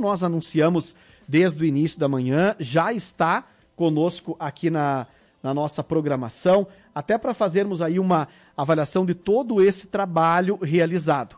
como nós anunciamos desde o início da manhã, já está conosco aqui na nossa programação, até para fazermos aí uma avaliação de todo esse trabalho realizado.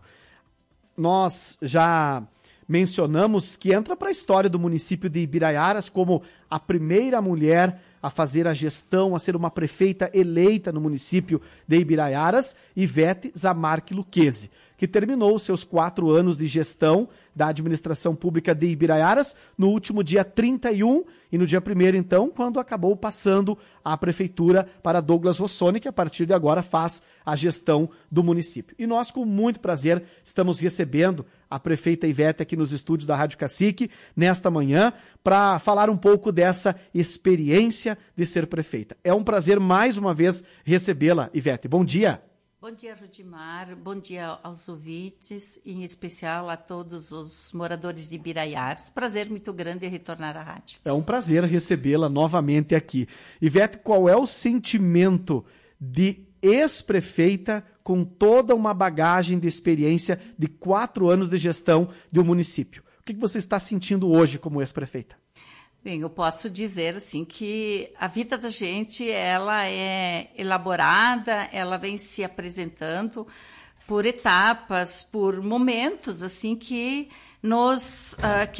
Nós já mencionamos que entra para a história do município de Ibiraiaras como a primeira mulher a fazer a gestão, a ser uma prefeita eleita no município de Ibiraiaras, Ivete Zamarque Lucchesi, que terminou seus 4 anos de gestão da administração pública de Ibiraiaras no último dia 31 e no dia 1º, então, quando acabou passando a prefeitura para Douglas Rossoni, que a partir de agora faz a gestão do município. E nós, com muito prazer, estamos recebendo a prefeita Ivete aqui nos estúdios da Rádio Cacique nesta manhã para falar um pouco dessa experiência de ser prefeita. É um prazer mais uma vez recebê-la, Ivete. Bom dia. Bom dia, Rudimar. Bom dia aos ouvintes, em especial a todos os moradores de Ibiraiaras. Prazer muito grande retornar à rádio. É um prazer recebê-la novamente aqui. Ivete, qual é o sentimento de ex-prefeita com toda uma bagagem de experiência de 4 anos de gestão de um município? O que você está sentindo hoje como ex-prefeita? Bem, eu posso dizer assim que a vida da gente ela é elaborada, ela vem se apresentando por etapas, por momentos assim que nós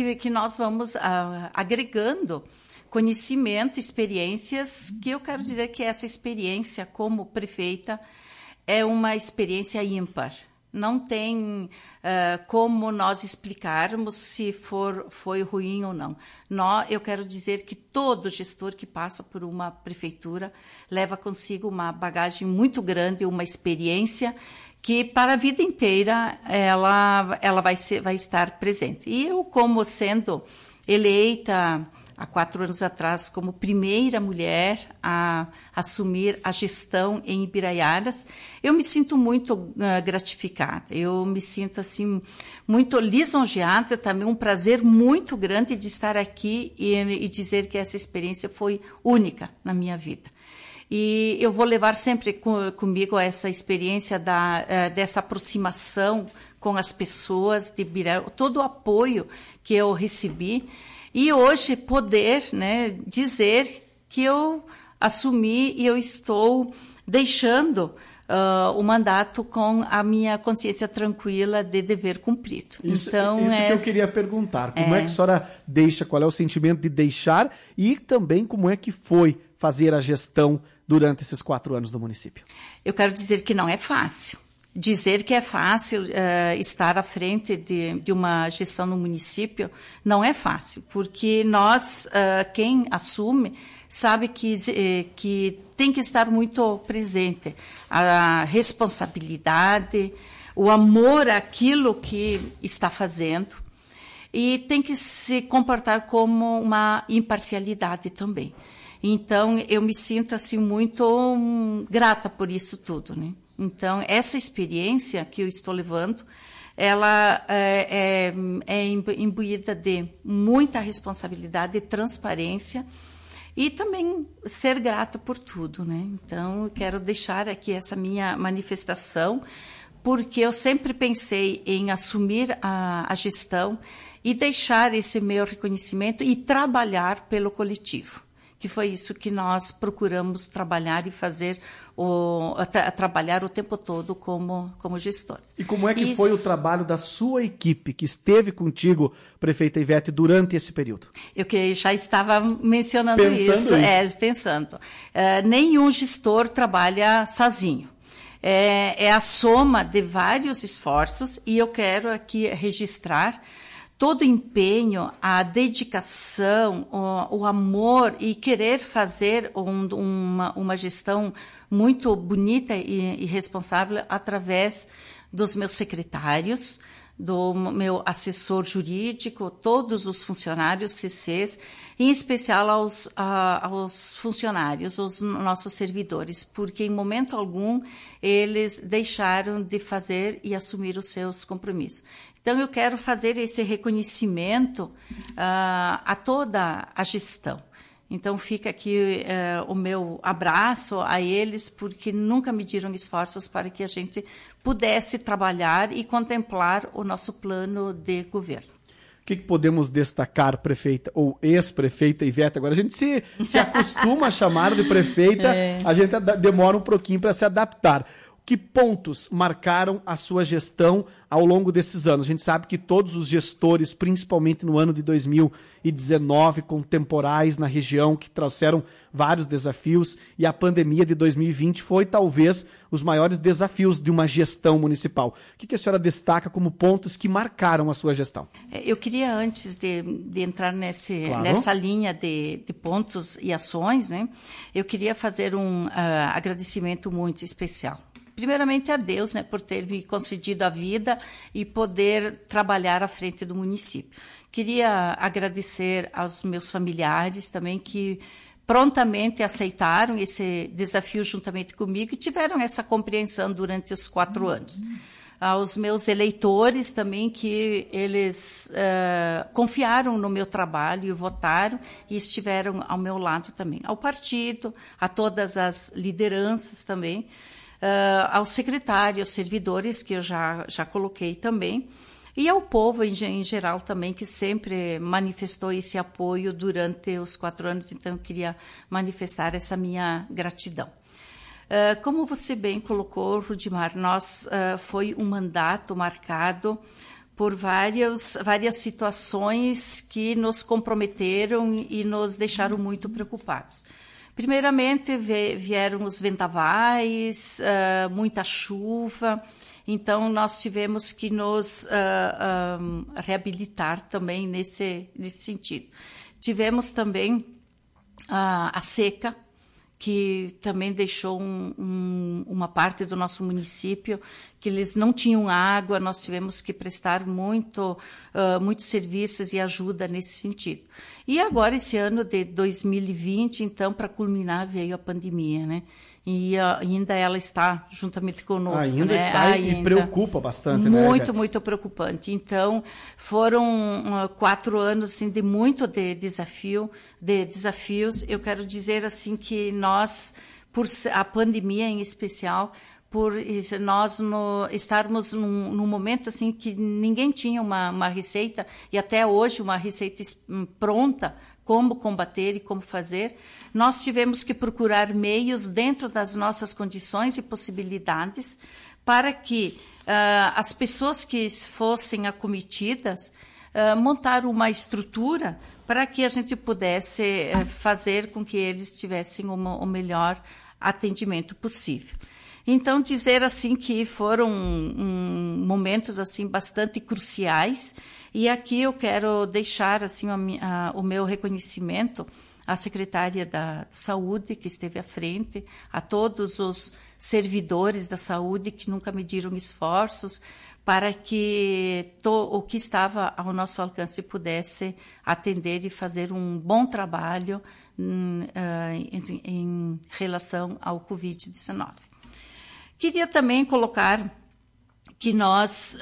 vamos agregando conhecimento, experiências, que eu quero dizer que essa experiência como prefeita é uma experiência ímpar. Não tem como nós explicarmos se foi ruim ou não. Eu quero dizer que todo gestor que passa por uma prefeitura leva consigo uma bagagem muito grande, uma experiência que para a vida inteira ela vai estar presente. E eu, como sendo eleita há 4 anos atrás como primeira mulher a assumir a gestão em Ibiraiaras, eu me sinto muito gratificada, eu me sinto assim muito lisonjeada, também um prazer muito grande de estar aqui e dizer que essa experiência foi única na minha vida. E eu vou levar sempre comigo essa experiência dessa aproximação com as pessoas de Ibiraiaras, todo o apoio que eu recebi. E hoje poder, dizer que eu assumi e eu estou deixando o mandato com a minha consciência tranquila de dever cumprido. Isso que eu queria perguntar. Como é que a senhora deixa, qual é o sentimento de deixar e também como é que foi fazer a gestão durante esses 4 anos do município? Eu quero dizer que não é fácil. Dizer que é fácil estar à frente de uma gestão no município não é fácil, porque nós, quem assume, sabe que tem que estar muito presente. A responsabilidade, o amor àquilo que está fazendo e tem que se comportar como uma imparcialidade também. Então, eu me sinto assim muito grata por isso tudo, né? Então, essa experiência que eu estou levando, ela é imbuída de muita responsabilidade, transparência e também ser grata por tudo, né? Então, eu quero deixar aqui essa minha manifestação, porque eu sempre pensei em assumir a gestão e deixar esse meu reconhecimento e trabalhar pelo coletivo, que foi isso que nós procuramos trabalhar e fazer, trabalhar o tempo todo como gestores. E como é que foi o trabalho da sua equipe, que esteve contigo, prefeita Ivete, durante esse período? Eu que já estava mencionando isso. Pensando. Nenhum gestor trabalha sozinho. É a soma de vários esforços e eu quero aqui registrar todo o empenho, a dedicação, o amor e querer fazer uma gestão muito bonita e responsável através dos meus secretários, do meu assessor jurídico, todos os funcionários CCs, em especial aos funcionários, aos nossos servidores, porque em momento algum eles deixaram de fazer e assumir os seus compromissos. Então, eu quero fazer esse reconhecimento a toda a gestão. Então, fica aqui o meu abraço a eles, porque nunca mediram esforços para que a gente pudesse trabalhar e contemplar o nosso plano de governo. O que podemos destacar, prefeita ou ex-prefeita Ivete? Agora a gente se acostuma a chamar de prefeita, a gente demora um pouquinho para se adaptar. Que pontos marcaram a sua gestão ao longo desses anos? A gente sabe que todos os gestores, principalmente no ano de 2019, com temporais na região que trouxeram vários desafios, e a pandemia de 2020 foi talvez os maiores desafios de uma gestão municipal. O que a senhora destaca como pontos que marcaram a sua gestão? Eu queria, antes de entrar nessa linha de pontos e ações, né, eu queria fazer um agradecimento muito especial. Primeiramente a Deus, né, por ter me concedido a vida e poder trabalhar à frente do município. Queria agradecer aos meus familiares também que prontamente aceitaram esse desafio juntamente comigo e tiveram essa compreensão durante os 4 anos. Aos meus eleitores também, que eles confiaram no meu trabalho e votaram e estiveram ao meu lado também. Ao partido, a todas as lideranças também, aos secretários, servidores, que eu já coloquei também, e ao povo em geral também, que sempre manifestou esse apoio durante os 4 anos, então eu queria manifestar essa minha gratidão. Como você bem colocou, Rudimar, foi um mandato marcado por várias situações que nos comprometeram e nos deixaram muito preocupados. Primeiramente, vieram os vendavais, muita chuva, então nós tivemos que nos reabilitar também nesse sentido. Tivemos também a seca, que também deixou uma parte do nosso município que eles não tinham água, nós tivemos que prestar muitos serviços e ajuda nesse sentido. E agora, esse ano de 2020, então, para culminar, veio a pandemia, né? E ainda ela está juntamente conosco. Ainda né? está e preocupa bastante, muito, né? Muito preocupante. Então, foram 4 anos assim, de muito de desafios. Eu quero dizer assim que nós, por a pandemia em especial, por nós estarmos num momento assim que ninguém tinha uma receita, e até hoje uma receita pronta, como combater e como fazer, nós tivemos que procurar meios dentro das nossas condições e possibilidades para que as pessoas que fossem acometidas montar uma estrutura para que a gente pudesse fazer com que eles tivessem o melhor atendimento possível. Então, dizer assim que foram momentos assim bastante cruciais, e aqui eu quero deixar assim o meu reconhecimento à secretária da Saúde, que esteve à frente, a todos os servidores da saúde que nunca mediram esforços para que o que estava ao nosso alcance pudesse atender e fazer um bom trabalho em relação ao Covid-19. Queria também colocar que nós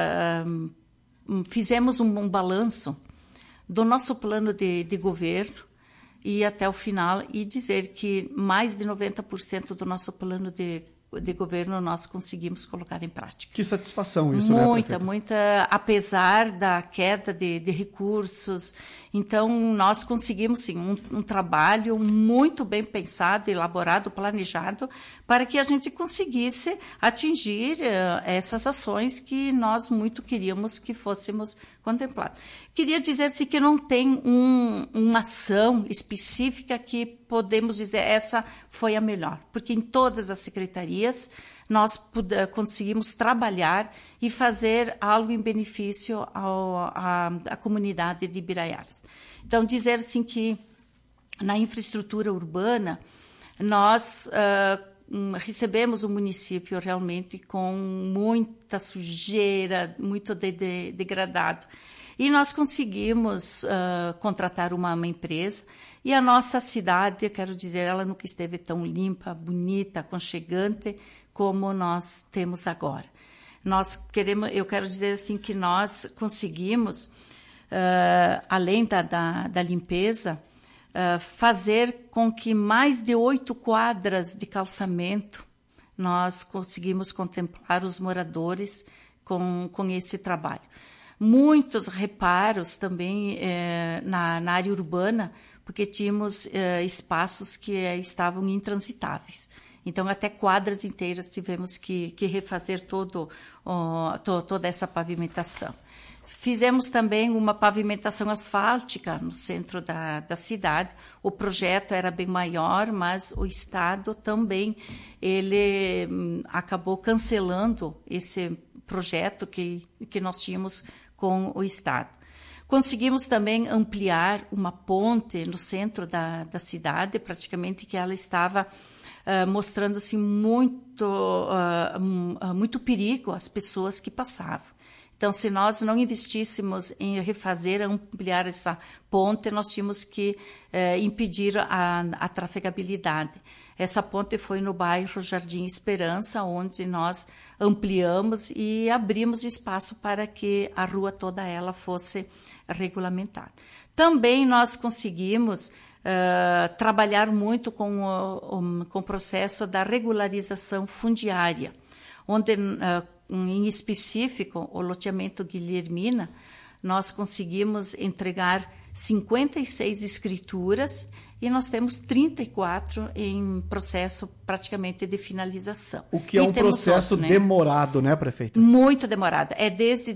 fizemos um balanço do nosso plano de governo e até o final, e dizer que mais de 90% do nosso plano de governo nós conseguimos colocar em prática. Que satisfação isso, Muita, apesar da queda de recursos. Então, nós conseguimos, sim, um trabalho muito bem pensado, elaborado, planejado, para que a gente conseguisse atingir essas ações que nós muito queríamos que fôssemos contemplados. Queria dizer-se que não tem uma ação específica que podemos dizer essa foi a melhor, porque em todas as secretarias nós conseguimos trabalhar e fazer algo em benefício à comunidade de Biraiaras. Então, dizer assim que na infraestrutura urbana nós recebemos o município realmente com muita sujeira, muito degradado. E nós conseguimos contratar uma empresa, e a nossa cidade, eu quero dizer, ela nunca esteve tão limpa, bonita, aconchegante como nós temos agora. Eu quero dizer assim que nós conseguimos, além da limpeza, fazer com que mais de 8 quadras de calçamento nós conseguimos contemplar os moradores com esse trabalho. muitos reparos também na área urbana, porque tínhamos espaços que estavam intransitáveis. Então, até quadras inteiras tivemos que refazer toda essa pavimentação. Fizemos também uma pavimentação asfáltica no centro da cidade. O projeto era bem maior, mas o Estado também ele acabou cancelando esse projeto que nós tínhamos com o Estado. Conseguimos também ampliar uma ponte no centro da cidade, praticamente que ela estava mostrando assim, muito perigo às pessoas que passavam. Então, se nós não investíssemos em refazer, ampliar essa ponte, nós tínhamos que impedir a trafegabilidade. Essa ponte foi no bairro Jardim Esperança, onde nós ampliamos e abrimos espaço para que a rua toda ela fosse regulamentada. Também nós conseguimos trabalhar muito com o processo da regularização fundiária, onde em específico, o loteamento Guilhermina, nós conseguimos entregar 56 escrituras e nós temos 34 em processo praticamente de finalização. O que é um processo demorado, né, prefeita? Muito demorado. É desde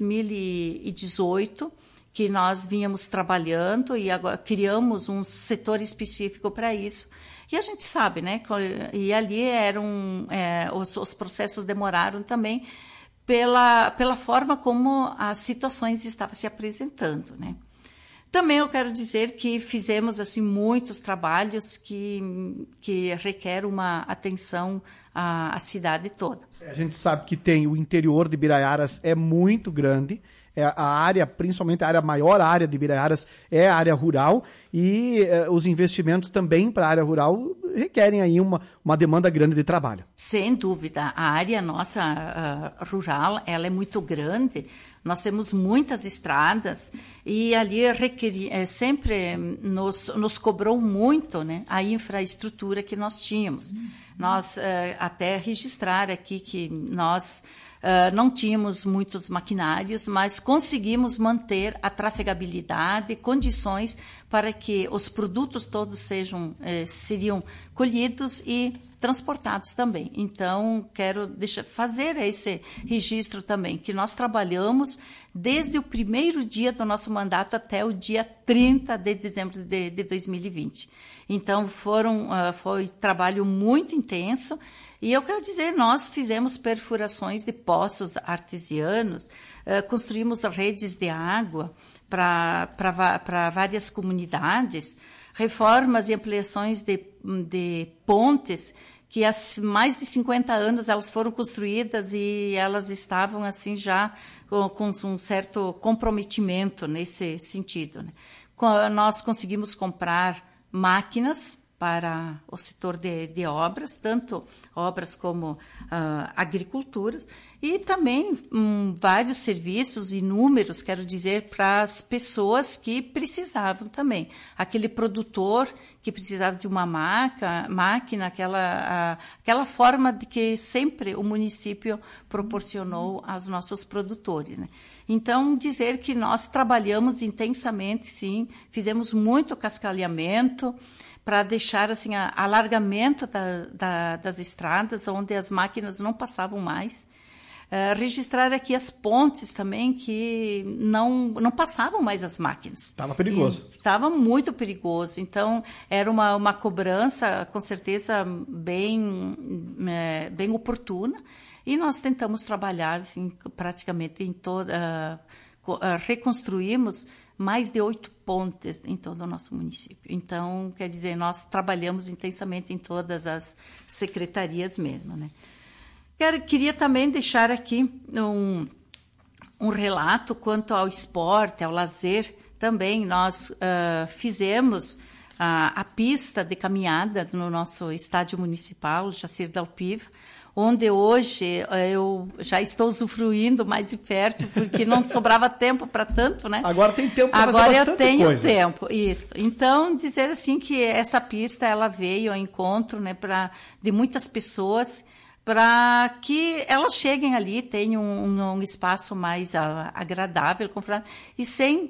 2018 que nós vínhamos trabalhando e agora criamos um setor específico para isso. E a gente sabe, né? E ali os processos demoraram também pela forma como as situações estavam se apresentando, né? Também eu quero dizer que fizemos assim muitos trabalhos que requer uma atenção à cidade toda. A gente sabe que tem o interior de Biraiaras é muito grande. A área, principalmente a maior área de Biraiaras é a área rural e os investimentos também para a área rural requerem aí uma demanda grande de trabalho. Sem dúvida, a área nossa rural ela é muito grande, nós temos muitas estradas e ali sempre nos cobrou muito, né, a infraestrutura que nós tínhamos. Nós até registrar aqui que nós não tínhamos muitos maquinários, mas conseguimos manter a trafegabilidade, condições para que os produtos todos seriam colhidos e transportados também. Então, quero fazer esse registro também, que nós trabalhamos desde o primeiro dia do nosso mandato até o dia 30 de dezembro de 2020. Então, foi trabalho muito intenso. E eu quero dizer, nós fizemos perfurações de poços artesianos, construímos redes de água para várias comunidades, reformas e ampliações de pontes que há mais de 50 anos elas foram construídas e elas estavam assim já com um certo comprometimento nesse sentido, né? Nós conseguimos comprar máquinas para o setor de obras, tanto obras como agriculturas, e também vários serviços inúmeros, quero dizer, para as pessoas que precisavam também. Aquele produtor que precisava de uma máquina, aquela forma de que sempre o município proporcionou aos nossos produtores, né? Então, dizer que nós trabalhamos intensamente, sim, fizemos muito cascalhamento, para deixar assim alargamento das estradas, onde as máquinas não passavam mais. Registrar aqui as pontes também, que não passavam mais as máquinas. Estava perigoso. Estava muito perigoso. Então, era uma cobrança, com certeza, bem oportuna. E nós tentamos trabalhar assim, praticamente em toda... reconstruímos mais de 8 pontes em todo o nosso município. Então, quer dizer, nós trabalhamos intensamente em todas as secretarias mesmo, né? Queria também deixar aqui um relato quanto ao esporte, ao lazer. Também nós fizemos a pista de caminhadas no nosso estádio municipal, Jacir Dalpiva, onde hoje eu já estou usufruindo mais de perto, porque não sobrava tempo para tanto, né? Agora tem tempo para fazer bastante coisa. Agora eu tenho tempo, isso. Então, dizer assim que essa pista, ela veio ao encontro, né, de muitas pessoas para que elas cheguem ali, tenham um espaço mais agradável, confortável, e sem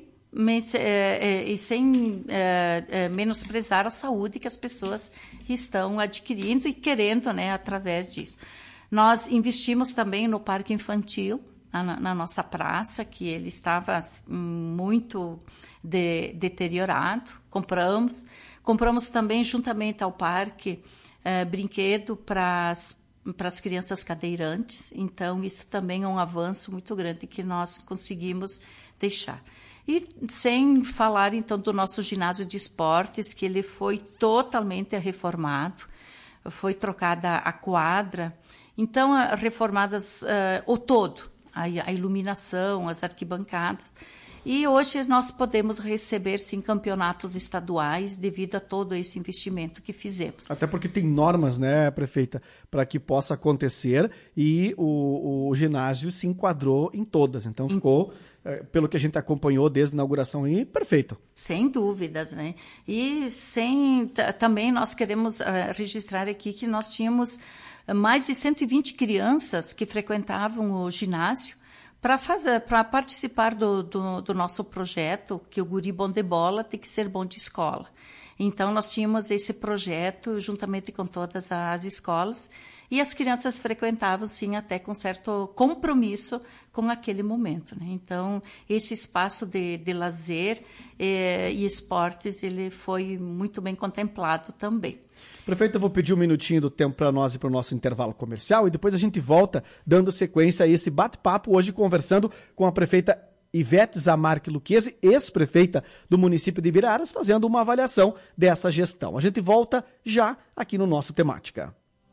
menosprezar a saúde que as pessoas estão adquirindo e querendo, né, através disso. Nós investimos também no parque infantil, na nossa praça, que ele estava muito deteriorado. Compramos também, juntamente ao parque, brinquedo para as crianças cadeirantes. Então, isso também é um avanço muito grande que nós conseguimos deixar. E sem falar, então, do nosso ginásio de esportes, que ele foi totalmente reformado, foi trocada a quadra, então, reformadas o todo, a iluminação, as arquibancadas. E hoje nós podemos receber, sim, campeonatos estaduais devido a todo esse investimento que fizemos. Até porque tem normas, né, prefeita, para que possa acontecer, e o ginásio se enquadrou em todas. Então ficou, pelo que a gente acompanhou desde a inauguração aí, perfeito. Sem dúvidas, né? E também nós queremos registrar aqui que nós tínhamos mais de 120 crianças que frequentavam o ginásio para participar do nosso projeto, que o guri bom de bola tem que ser bom de escola. Então, nós tínhamos esse projeto juntamente com todas as escolas, e as crianças frequentavam, sim, até com certo compromisso com aquele momento, né? Então, esse espaço de lazer e esportes, ele foi muito bem contemplado também. Prefeito, eu vou pedir um minutinho do tempo para nós e para o nosso intervalo comercial, e depois a gente volta dando sequência a esse bate-papo, hoje conversando com a prefeita Ivete Zamarque Lucchesi, ex-prefeita do município de Ibiraras, fazendo uma avaliação dessa gestão. A gente volta já aqui no nosso Temática.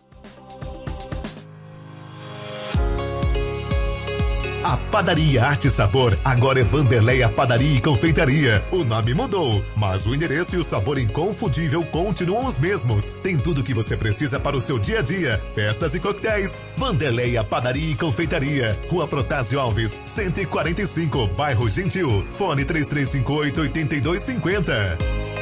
A Padaria Arte e Sabor agora é Vanderleia Padaria e Confeitaria. O nome mudou, mas o endereço e o sabor inconfundível continuam os mesmos. Tem tudo o que você precisa para o seu dia a dia, festas e coquetéis. Vanderleia Padaria e Confeitaria, Rua Protásio Alves, 145, Bairro Gentil. Fone 3358-8250.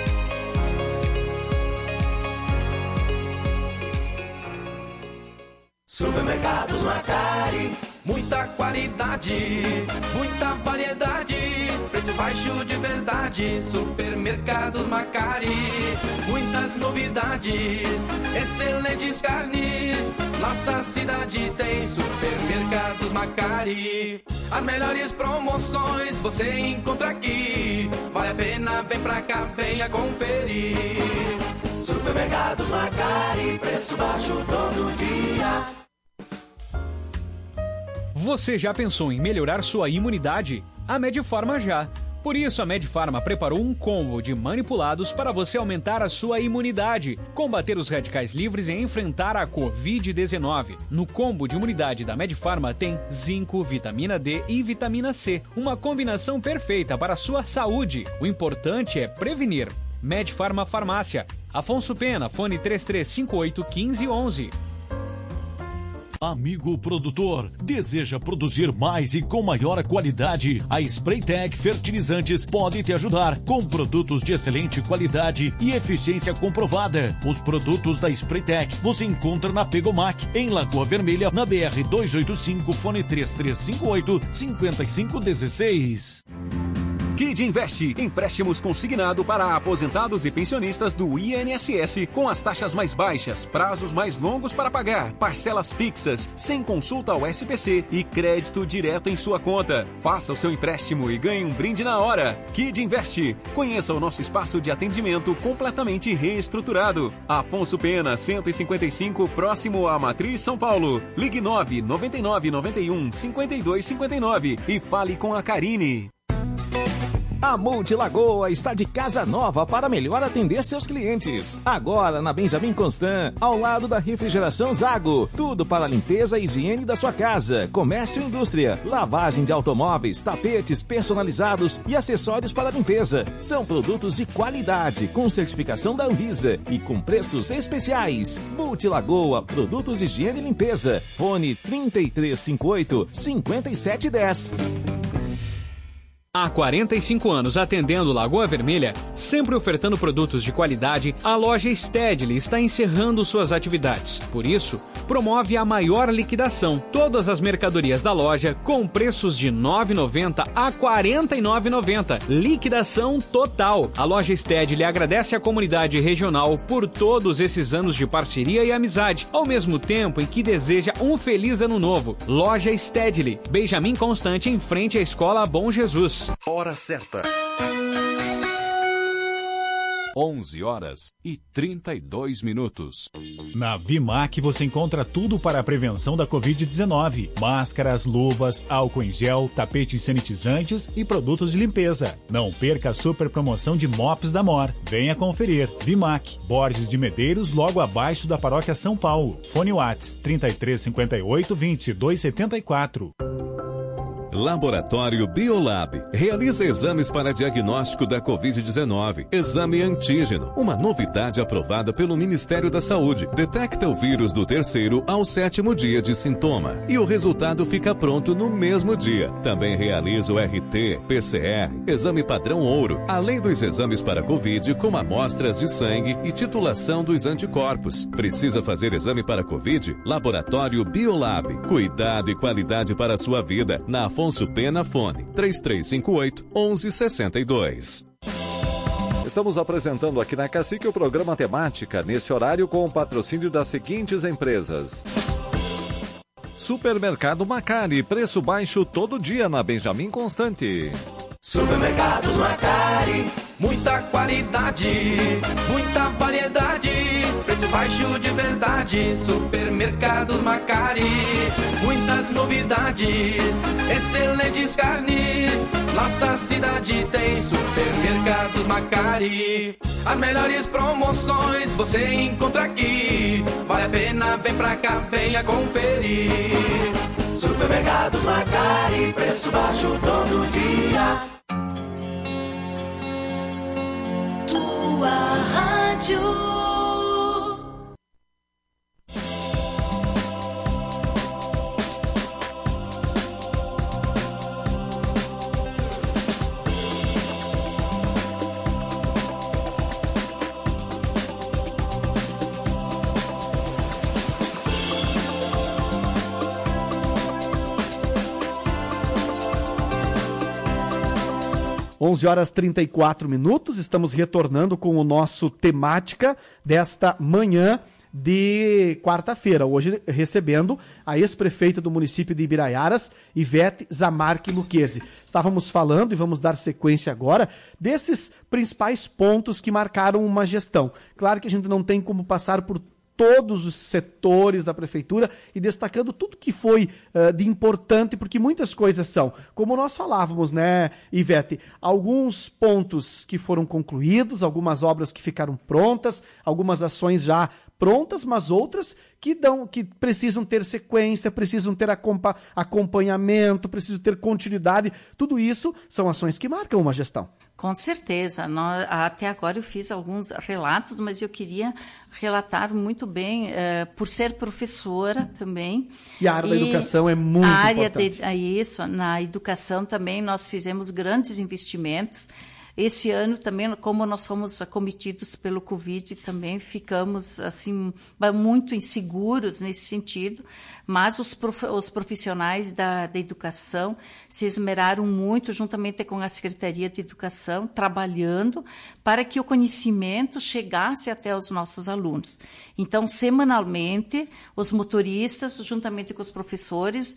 Supermercados Macari. Muita qualidade, muita variedade, preço baixo de verdade. Supermercados Macari. Muitas novidades, excelentes carnes. Nossa cidade tem Supermercados Macari. As melhores promoções você encontra aqui. Vale a pena, vem pra cá, venha conferir. Supermercados Macari, preço baixo todo dia. Você já pensou em melhorar sua imunidade? A Medifarma já. Por isso, a Medifarma preparou um combo de manipulados para você aumentar a sua imunidade, combater os radicais livres e enfrentar a Covid-19. No combo de imunidade da Medifarma tem zinco, vitamina D e vitamina C, uma combinação perfeita para a sua saúde. O importante é prevenir. Medifarma Farmácia. Afonso Pena, fone 3358-1511. Amigo produtor, deseja produzir mais e com maior qualidade? A Spraytec Fertilizantes pode te ajudar com produtos de excelente qualidade e eficiência comprovada. Os produtos da Spraytec você encontra na Pegomac, em Lagoa Vermelha, na BR 285, fone 3358-5516. Kid Invest, empréstimos consignado para aposentados e pensionistas do INSS, com as taxas mais baixas, prazos mais longos para pagar, parcelas fixas, sem consulta ao SPC e crédito direto em sua conta. Faça o seu empréstimo e ganhe um brinde na hora. Kid Invest, conheça o nosso espaço de atendimento completamente reestruturado. Afonso Pena, 155, próximo à Matriz São Paulo. Ligue 99991-5259 e fale com a Karine. A Multilagoa está de casa nova para melhor atender seus clientes. Agora na Benjamin Constant, ao lado da Refrigeração Zago. Tudo para a limpeza e higiene da sua casa, comércio e indústria, lavagem de automóveis, tapetes personalizados e acessórios para limpeza. São produtos de qualidade, com certificação da Anvisa e com preços especiais. Multilagoa, produtos de higiene e limpeza. Fone 3358-5710. Há 45 anos atendendo Lagoa Vermelha, sempre ofertando produtos de qualidade, a loja Stedley está encerrando suas atividades. Por isso, promove a maior liquidação. Todas as mercadorias da loja com preços de R$ 9,90 a R$ 49,90. Liquidação total. A loja Stedley agradece à comunidade regional por todos esses anos de parceria e amizade, ao mesmo tempo em que deseja um feliz ano novo. Loja Stedley, Benjamin Constante, em frente à Escola Bom Jesus. Hora certa. 11h32. Na Vimac você encontra tudo para a prevenção da Covid-19. Máscaras, luvas, álcool em gel, tapetes sanitizantes e produtos de limpeza. Não perca a super promoção de mops da MOR. Venha conferir. Vimac, Borges de Medeiros, logo abaixo da Paróquia São Paulo. Fone Whats 3358 2274. Laboratório Biolab realiza exames para diagnóstico da Covid-19. Exame antígeno, uma novidade aprovada pelo Ministério da Saúde. Detecta o vírus do 3º ao 7º dia de sintoma e o resultado fica pronto no mesmo dia. Também realiza o RT, PCR, exame padrão ouro, além dos exames para Covid, como amostras de sangue e titulação dos anticorpos. Precisa fazer exame para Covid? Laboratório Biolab. Cuidado e qualidade para a sua vida. Na Afonso Pena, fone 3358-1162. Estamos apresentando aqui na Cacique o programa Temática, nesse horário com o patrocínio das seguintes empresas. Supermercado Macari, preço baixo todo dia na Benjamin Constante. Supermercados Macari. Muita qualidade, muita variedade, preço baixo de verdade. Supermercados Macari. Muitas novidades, excelentes carnes. Nossa cidade tem Supermercados Macari. As melhores promoções você encontra aqui. Vale a pena, vem pra cá, venha conferir. Supermercados Macari, preço baixo todo dia. Tua rádio. Onze horas 34 minutos, estamos retornando com o nosso Temática desta manhã de quarta-feira. Hoje recebendo a ex-prefeita do município de Ibiraiaras, Ivete Zamarque Lucchesi. Estávamos falando, e vamos dar sequência agora, desses principais pontos que marcaram uma gestão. Claro que a gente não tem como passar por todos os setores da prefeitura e destacando tudo que foi de importante, porque muitas coisas são, como nós falávamos, né, Ivete, alguns pontos que foram concluídos, algumas obras que ficaram prontas, algumas ações já prontas, mas outras que precisam ter sequência, precisam ter acompanhamento, precisam ter continuidade. Tudo isso são ações que marcam uma gestão. Com certeza. Até agora eu fiz alguns relatos, mas eu queria relatar muito bem, por ser professora também. E a área da educação é muito importante. Na educação também nós fizemos grandes investimentos. Esse ano também, como nós fomos acometidos pelo Covid, também ficamos assim muito inseguros nesse sentido, mas os profissionais da educação se esmeraram muito, juntamente com a Secretaria de Educação, trabalhando para que o conhecimento chegasse até os nossos alunos. Então, semanalmente, os motoristas, juntamente com os professores,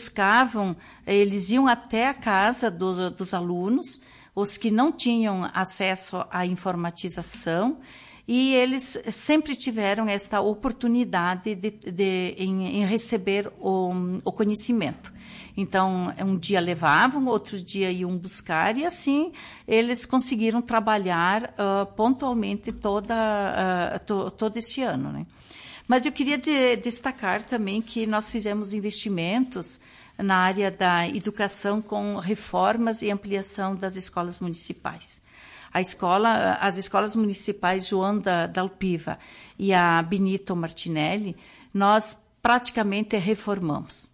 eles iam até a casa dos alunos, os que não tinham acesso à informatização, e eles sempre tiveram esta oportunidade em receber o conhecimento. Então, um dia levavam, outro dia iam buscar, e assim eles conseguiram trabalhar pontualmente todo este ano, né? Mas eu queria destacar também que nós fizemos investimentos na área da educação com reformas e ampliação das escolas municipais. As escolas municipais João da Alpiva e a Benito Martinelli, nós praticamente reformamos.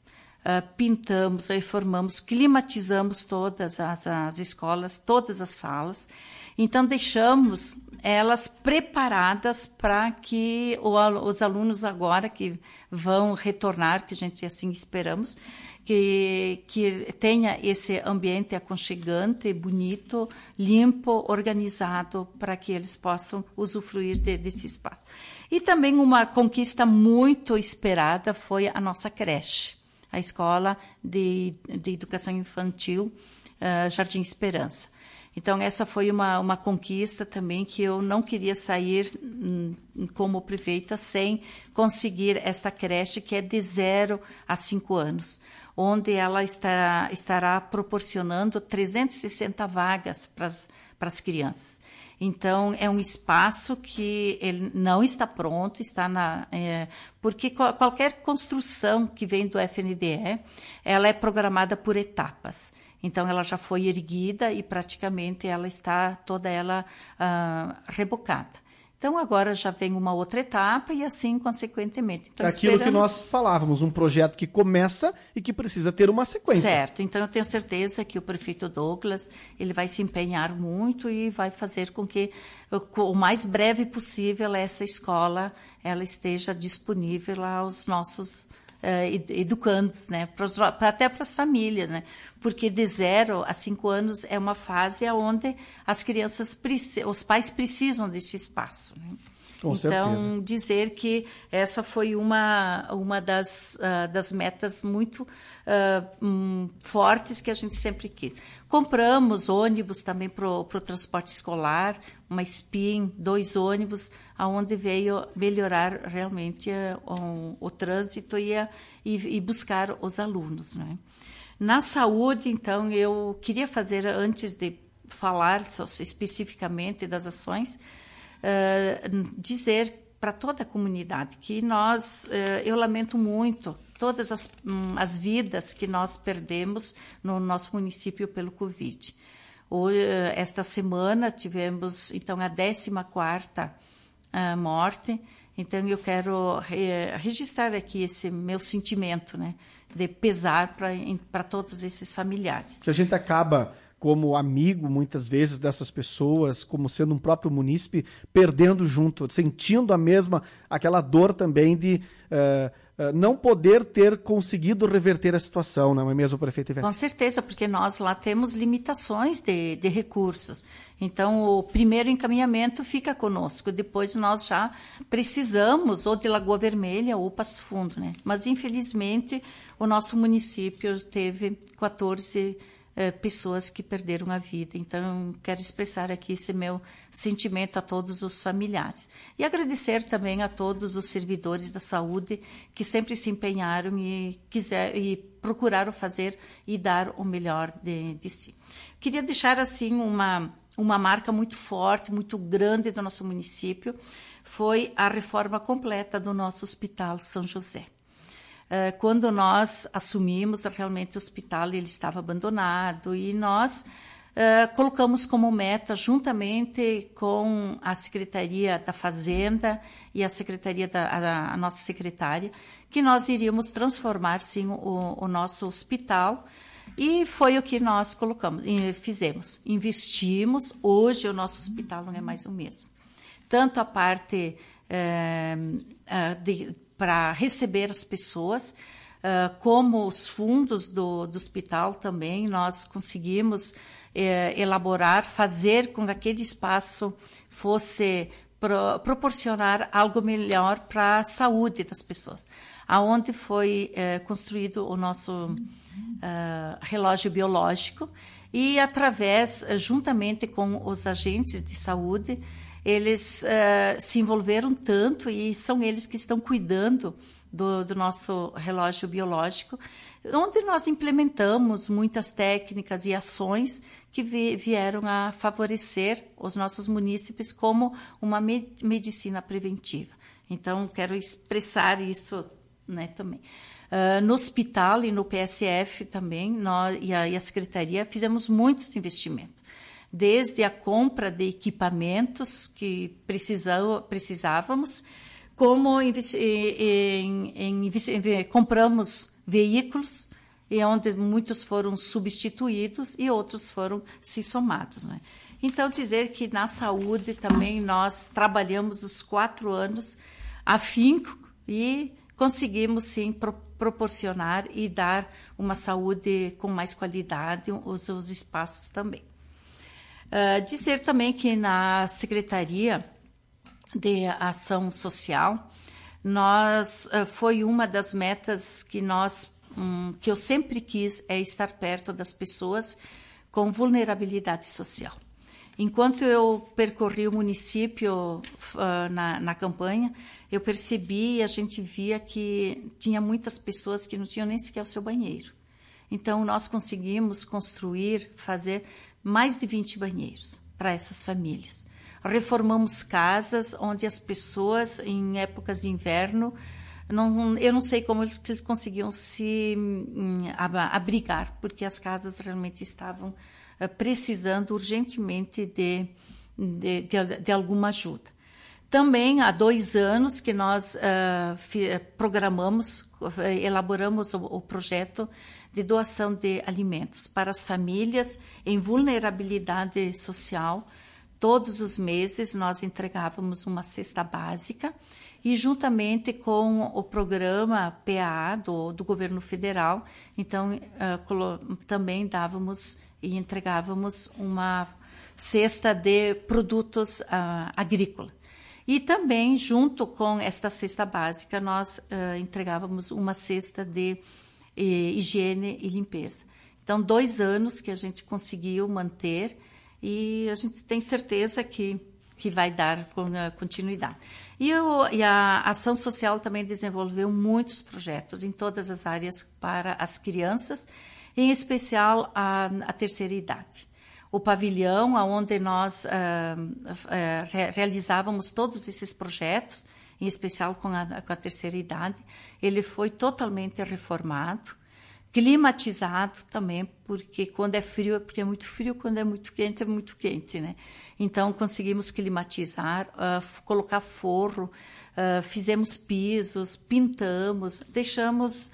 Pintamos, reformamos, climatizamos todas as escolas, todas as salas. Então, deixamos elas preparadas para que os alunos agora que vão retornar, que a gente assim esperamos, que tenha esse ambiente aconchegante, bonito, limpo, organizado, para que eles possam usufruir desse espaço. E também uma conquista muito esperada foi a nossa creche, a Escola de Educação Infantil Jardim Esperança. Então, essa foi uma conquista também que eu não queria sair como prefeita sem conseguir essa creche que é de 0 a 5 anos, onde ela estará proporcionando 360 vagas para as crianças. Então, é um espaço que ele não está pronto, porque qualquer construção que vem do FNDE, ela é programada por etapas. Então, ela já foi erguida e praticamente ela está toda ela rebocada. Então, agora já vem uma outra etapa e assim, consequentemente. Então, aquilo que nós falávamos, um projeto que começa e que precisa ter uma sequência. Certo. Então, eu tenho certeza que o prefeito Douglas ele vai se empenhar muito e vai fazer com que, o mais breve possível, essa escola ela esteja disponível aos nossos educandos, né? Até para as famílias, né? Porque de 0 a 5 anos é uma fase onde as crianças, os pais precisam desse espaço, né? Com então, certeza. dizer que essa foi uma das metas muito fortes que a gente sempre quis. Compramos ônibus também para o transporte escolar, uma SPIN, 2 ônibus, aonde veio melhorar realmente o trânsito e buscar os alunos, né? Na saúde, então, eu queria fazer, antes de falar especificamente das ações, dizer para toda a comunidade que eu lamento muito todas as vidas que nós perdemos no nosso município pelo Covid. Esta semana tivemos, então, a 14ª morte. Então, eu quero registrar aqui esse meu sentimento, né, de pesar para todos esses familiares. Que a gente acaba, como amigo, muitas vezes, dessas pessoas, como sendo um próprio munícipe, perdendo junto, sentindo aquela dor também de não poder ter conseguido reverter a situação, não é mesmo, prefeito Ivete? Com certeza, porque nós lá temos limitações de recursos. Então, o primeiro encaminhamento fica conosco, depois nós já precisamos ou de Lagoa Vermelha ou Passo Fundo, né? Mas, infelizmente, o nosso município teve 14 pessoas que perderam a vida. Então, quero expressar aqui esse meu sentimento a todos os familiares. E agradecer também a todos os servidores da saúde que sempre se empenharam e procuraram fazer e dar o melhor de si. Queria deixar, assim, uma marca muito forte, muito grande do nosso município, foi a reforma completa do nosso Hospital São José. Quando nós assumimos, realmente o hospital ele estava abandonado e nós colocamos como meta, juntamente com a Secretaria da Fazenda e a Secretaria a nossa secretária, que nós iríamos transformar, sim, o nosso hospital. E foi o que nós fizemos. Investimos. Hoje o nosso hospital não é mais o mesmo. Tanto a parte para receber as pessoas, como os fundos do hospital também, nós conseguimos elaborar, fazer com que aquele espaço fosse proporcionar algo melhor para a saúde das pessoas. Aonde foi construído o nosso relógio biológico e juntamente com os agentes de saúde, eles se envolveram tanto e são eles que estão cuidando do nosso relógio biológico, onde nós implementamos muitas técnicas e ações que vieram a favorecer os nossos munícipes como uma medicina preventiva. Então, quero expressar isso, né, também. No hospital e no PSF também, nós e a Secretaria fizemos muitos investimentos. Desde a compra de equipamentos que precisávamos, como compramos veículos, e onde muitos foram substituídos e outros foram se somados, né? Então, dizer que na saúde também nós trabalhamos os 4 anos afinco e conseguimos, sim, proporcionar e dar uma saúde com mais qualidade, os espaços também. Dizer também que na Secretaria de Ação Social, foi uma das metas que eu sempre quis, é estar perto das pessoas com vulnerabilidade social. Enquanto eu percorri o município na campanha, eu percebi e a gente via que tinha muitas pessoas que não tinham nem sequer o seu banheiro. Então, nós conseguimos fazer mais de 20 banheiros para essas famílias. Reformamos casas onde as pessoas, em épocas de inverno, eu não sei como eles conseguiam se abrigar, porque as casas realmente estavam precisando urgentemente de alguma ajuda. Também há 2 anos que nós elaboramos o projeto de doação de alimentos para as famílias em vulnerabilidade social. Todos os meses nós entregávamos uma cesta básica e juntamente com o programa PAA do governo federal, então também dávamos e entregávamos uma cesta de produtos agrícolas. E também, junto com esta cesta básica, nós entregávamos uma cesta de higiene e limpeza. Então, 2 anos que a gente conseguiu manter e a gente tem certeza que vai dar continuidade. E a Ação Social também desenvolveu muitos projetos em todas as áreas para as crianças, em especial a terceira idade. O pavilhão, onde nós realizávamos todos esses projetos, em especial com a terceira idade, ele foi totalmente reformado, climatizado também, porque quando é frio é porque é muito frio, quando é muito quente, né? Então, conseguimos climatizar, colocar forro, fizemos pisos, pintamos, deixamos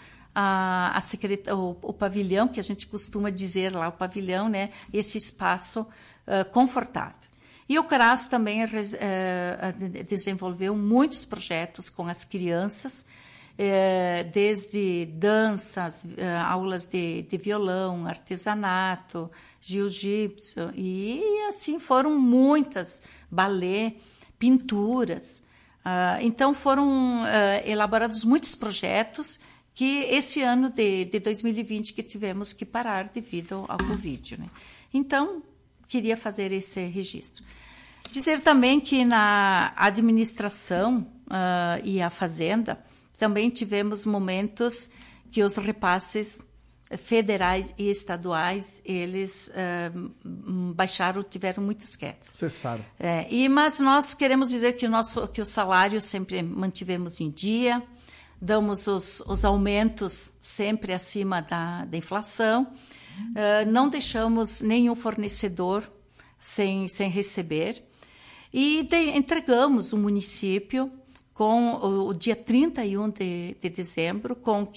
o pavilhão, que a gente costuma dizer lá, o pavilhão, né? Esse espaço confortável. E o CRAS também desenvolveu muitos projetos com as crianças, desde danças, aulas de violão, artesanato, jiu-jitsu, e assim foram muitas, balé, pinturas. Então foram elaborados muitos projetos que esse ano de 2020 que tivemos que parar devido ao Covid, né? Então, queria fazer esse registro. Dizer também que na administração e a fazenda também tivemos momentos que os repasses federais e estaduais, eles tiveram muitas quedas. Cessaram. Mas nós queremos dizer que o salário sempre mantivemos em dia, damos os aumentos sempre acima da inflação, não deixamos nenhum fornecedor sem receber e entregamos o município com o dia 31 de dezembro com R$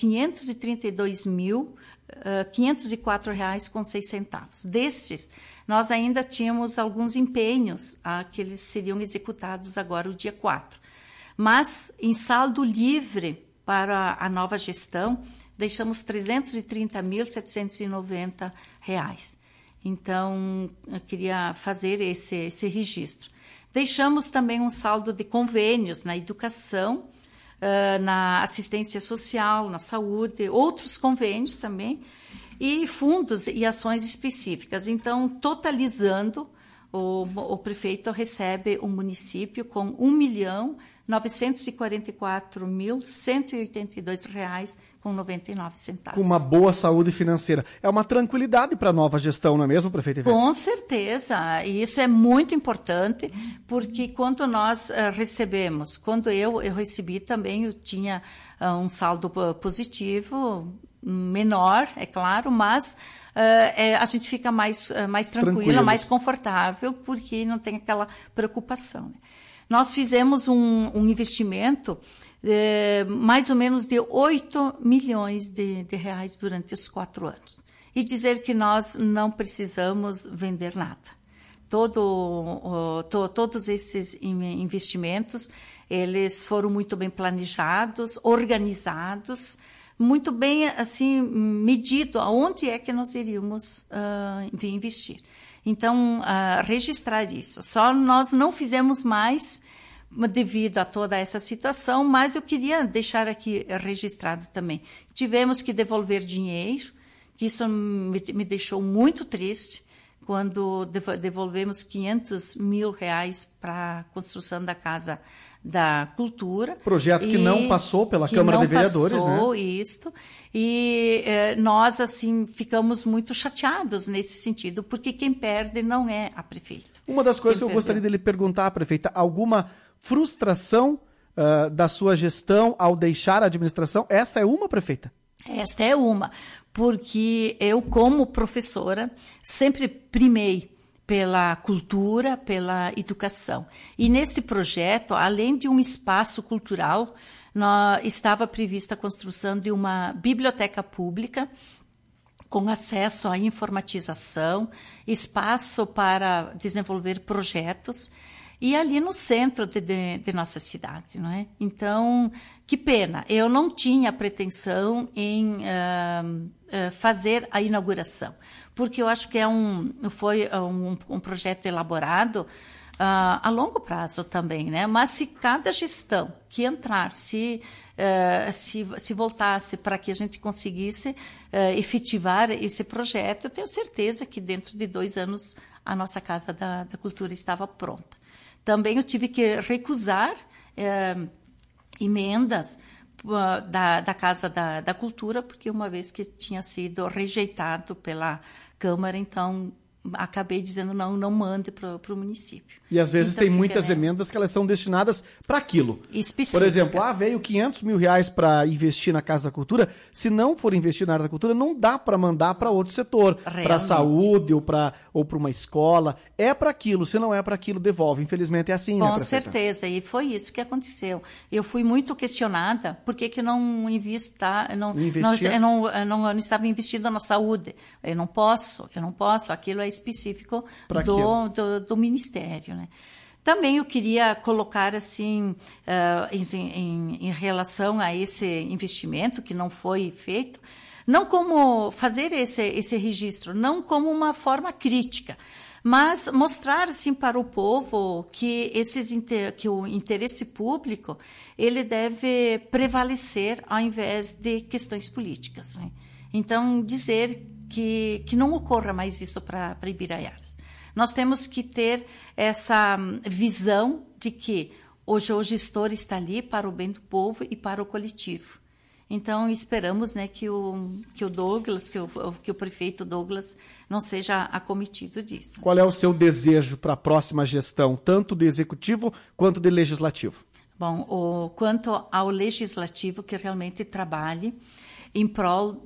532.504,06. Destes, nós ainda tínhamos alguns empenhos que eles seriam executados agora o dia 4. Mas, em saldo livre para a nova gestão, deixamos R$ 330.790. Então, eu queria fazer esse registro. Deixamos também um saldo de convênios na educação, na assistência social, na saúde, outros convênios também, e fundos e ações específicas. Então, totalizando, o prefeito recebe o município com R$ 1.944.182,99. Com uma boa saúde financeira. É uma tranquilidade para a nova gestão, não é mesmo, prefeito Ivete? Com certeza. E isso é muito importante, porque quando nós recebemos, quando eu recebi também, eu tinha um saldo positivo, menor, é claro, mas a gente fica mais tranquila, mais confortável, porque não tem aquela preocupação, né? Nós fizemos um investimento mais ou menos de 8 milhões de reais durante os 4 anos. E dizer que nós não precisamos vender nada. todos esses investimentos, eles foram muito bem planejados, organizados, muito bem assim medido aonde é que nós iríamos investir. Então, registrar isso. Só nós não fizemos mais devido a toda essa situação, mas eu queria deixar aqui registrado também. Tivemos que devolver dinheiro, que isso me deixou muito triste, quando devolvemos 500 mil reais para a construção da Casa da Cultura. Projeto que não passou pela Câmara de Vereadores, né? Não passou isto. E nós, assim, ficamos muito chateados nesse sentido, porque quem perde não é a prefeita. Uma das coisas que eu gostaria de lhe perguntar, prefeita, alguma frustração da sua gestão ao deixar a administração? Essa é uma, prefeita? Esta é uma, porque eu, como professora, sempre primei pela cultura, pela educação. E neste projeto, além de um espaço cultural, estava prevista a construção de uma biblioteca pública com acesso à informatização, espaço para desenvolver projetos, e ali no centro de nossa cidade, não é? Então, que pena, eu não tinha pretensão em fazer a inauguração, porque eu acho que foi um projeto elaborado a longo prazo também, né? Mas se cada gestão que entrar, se voltasse para que a gente conseguisse efetivar esse projeto, eu tenho certeza que dentro de 2 anos a nossa Casa da Cultura estava pronta. Também eu tive que recusar emendas da Casa da Cultura, porque uma vez que tinha sido rejeitado pela Câmara, então acabei dizendo não mande para o município. E às vezes tem muitas emendas que elas são destinadas para aquilo. Específica. Por exemplo, veio 500 mil reais para investir na Casa da Cultura. Se não for investir na área da cultura, não dá para mandar para outro setor, para a saúde ou para uma escola. É para aquilo. Se não é para aquilo, devolve. Infelizmente é assim, né, Com certeza. E foi isso que aconteceu. Eu fui muito questionada por que não não estava investindo na saúde. Eu não posso. Aquilo é específico do Ministério. Né? Também eu queria colocar assim, em relação a esse investimento que não foi feito, não como fazer esse registro, não como uma forma crítica, mas mostrar assim para o povo que que o interesse público ele deve prevalecer ao invés de questões políticas. Né? Então dizer que não ocorra mais isso para Ibiraiaras. Nós temos que ter essa visão de que hoje o gestor está ali para o bem do povo e para o coletivo. Então, esperamos, né, que o Douglas, que o prefeito Douglas não seja acometido disso. Qual é o seu desejo para a próxima gestão, tanto do executivo quanto do legislativo? Bom, quanto ao legislativo, que realmente trabalhe em prol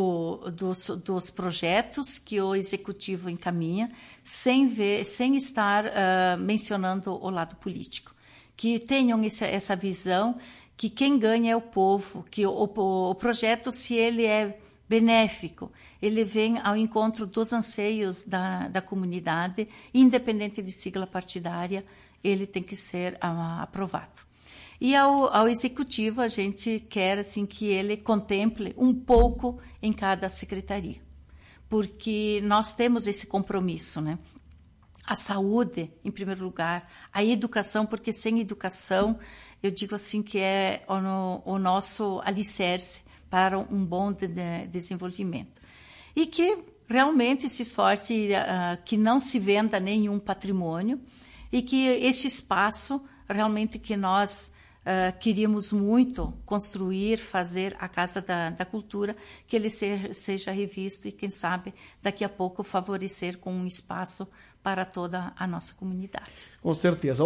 dos projetos que o executivo encaminha, sem estar mencionando o lado político. Que tenham essa visão que quem ganha é o povo, que o projeto, se ele é benéfico, ele vem ao encontro dos anseios da comunidade, independente de sigla partidária, ele tem que ser aprovado. E ao executivo, a gente quer assim, que ele contemple um pouco em cada secretaria, porque nós temos esse compromisso, né? A saúde, em primeiro lugar, a educação, porque sem educação, eu digo assim que é o nosso alicerce para um bom desenvolvimento. E que realmente se esforce que não se venda nenhum patrimônio e que este espaço, realmente que nós queríamos muito construir, fazer a Casa da Cultura, que ele seja revisto e, quem sabe, daqui a pouco favorecer com um espaço para toda a nossa comunidade. Com certeza.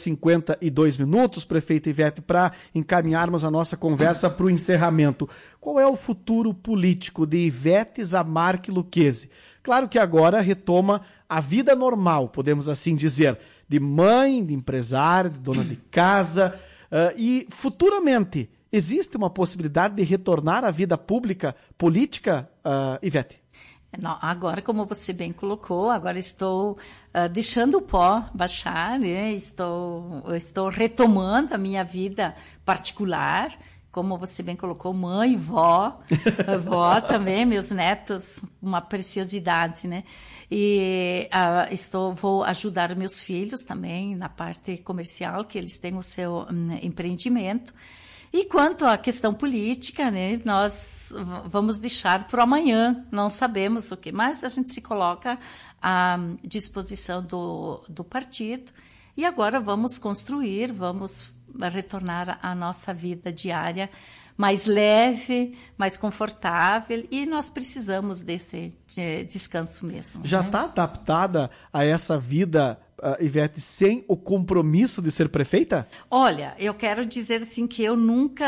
11h52, prefeita Ivete, para encaminharmos a nossa conversa para o encerramento. Qual é o futuro político de Ivete Zamarque Lucchesi? Claro que agora retoma a vida normal, podemos assim dizer, de mãe, de empresária, de dona de casa. E futuramente, existe uma possibilidade de retornar à vida pública, política, Ivete? Não, agora, como você bem colocou, agora estou deixando o pó baixar, né? Estou retomando a minha vida particular, como você bem colocou, mãe, vó também, meus netos, uma preciosidade, né? E vou ajudar meus filhos também na parte comercial, que eles têm o seu empreendimento. E quanto à questão política, né, nós vamos deixar para amanhã, não sabemos o que, mas a gente se coloca à disposição do partido e agora vamos construir, vamos retornar à nossa vida diária mais leve, mais confortável, e nós precisamos desse descanso mesmo. Já está adaptada a essa vida, Ivete, sem o compromisso de ser prefeita? Olha, eu quero dizer assim que eu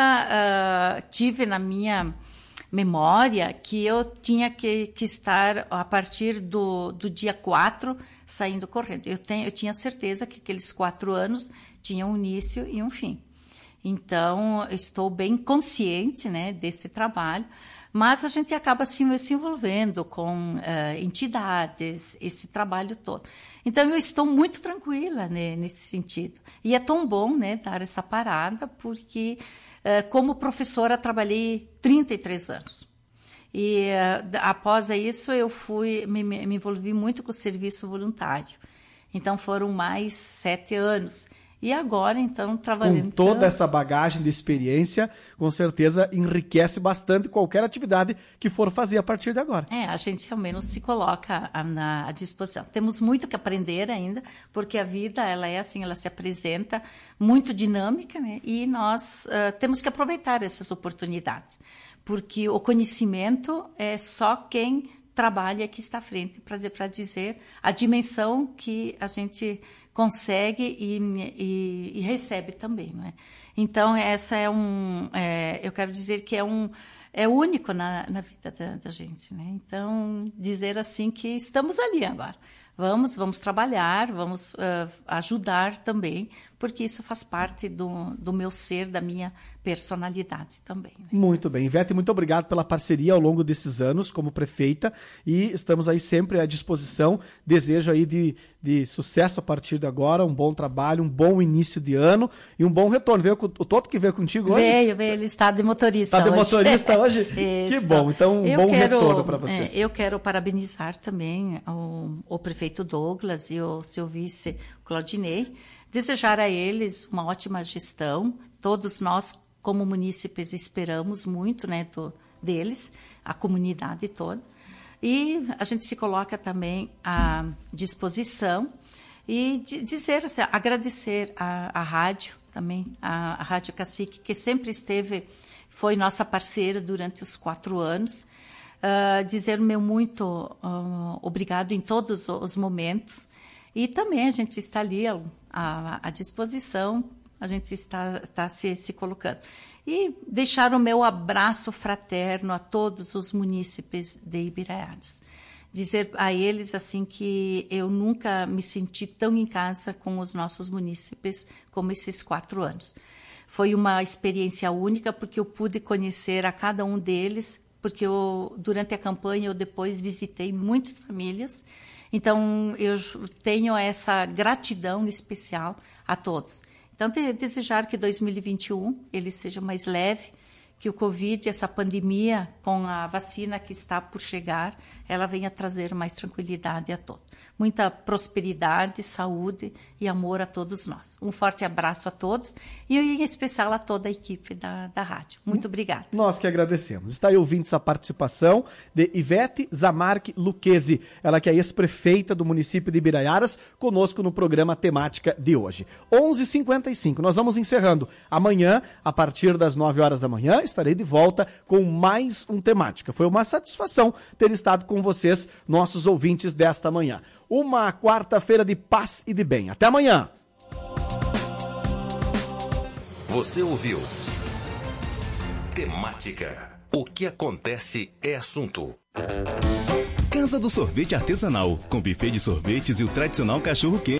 nunca tive na minha memória que eu tinha que estar a partir do dia 4 saindo correndo. Eu tinha certeza que aqueles 4 anos tinham um início e um fim. Então, estou bem consciente, né, desse trabalho, mas a gente acaba se envolvendo com entidades, esse trabalho todo. Então, eu estou muito tranquila, né, nesse sentido. E é tão bom, né, dar essa parada, porque como professora trabalhei 33 anos. E após isso, eu me envolvi muito com o serviço voluntário. Então, foram mais 7 anos. E agora, então, trabalhando... Com toda essa bagagem de experiência, com certeza enriquece bastante qualquer atividade que for fazer a partir de agora. A gente ao menos se coloca à disposição. Temos muito que aprender ainda, porque a vida, ela é assim, ela se apresenta muito dinâmica, né? E nós temos que aproveitar essas oportunidades, porque o conhecimento é só quem trabalha que está à frente para dizer a dimensão que a gente consegue e recebe também, não é? Então, essa eu quero dizer que é único na vida da gente, né? Então, dizer assim que estamos ali agora. Vamos trabalhar, vamos ajudar também, porque isso faz parte do meu ser, da minha personalidade também. Né? Muito bem. Ivete, muito obrigado pela parceria ao longo desses anos como prefeita e estamos aí sempre à disposição. Desejo aí de sucesso a partir de agora, um bom trabalho, um bom início de ano e um bom retorno. Veio o Toto que veio contigo hoje? Veio, ele está de motorista hoje. Está de motorista hoje? Que bom, então um bom retorno para vocês. Eu quero parabenizar também o prefeito Douglas e o seu vice Claudinei, desejar a eles uma ótima gestão. Todos nós, como munícipes, esperamos muito, né, deles, a comunidade toda. E a gente se coloca também à disposição e dizer, assim, agradecer à rádio também, a Rádio Cacique, que sempre foi nossa parceira durante os 4 anos. Dizer o meu muito obrigado em todos os momentos. E também a gente está ali à disposição, a gente está se colocando. E deixar o meu abraço fraterno a todos os munícipes de Ibiraiaras. Dizer a eles assim que eu nunca me senti tão em casa com os nossos munícipes como esses 4 anos. Foi uma experiência única porque eu pude conhecer a cada um deles, porque durante a campanha eu depois visitei muitas famílias. Então, eu tenho essa gratidão especial a todos. Então, desejar que 2021 ele seja mais leve, que o Covid, essa pandemia, com a vacina que está por chegar, ela venha trazer mais tranquilidade a todos. Muita prosperidade, saúde e amor a todos nós. Um forte abraço a todos e em especial a toda a equipe da rádio. Muito obrigada. Nós que agradecemos. Está aí ouvindo essa participação de Ivete Zamarque Lucchesi, ela que é ex-prefeita do município de Ibiraiaras, conosco no programa Temática de hoje. 11h55, nós vamos encerrando. Amanhã, a partir das 9 horas da manhã, estarei de volta com mais um Temática. Foi uma satisfação ter estado com vocês, nossos ouvintes desta manhã. Uma quarta-feira de paz e de bem. Até amanhã. Você ouviu Temática. O que acontece é assunto. Casa do Sorvete Artesanal, com buffet de sorvetes e o tradicional cachorro-quente.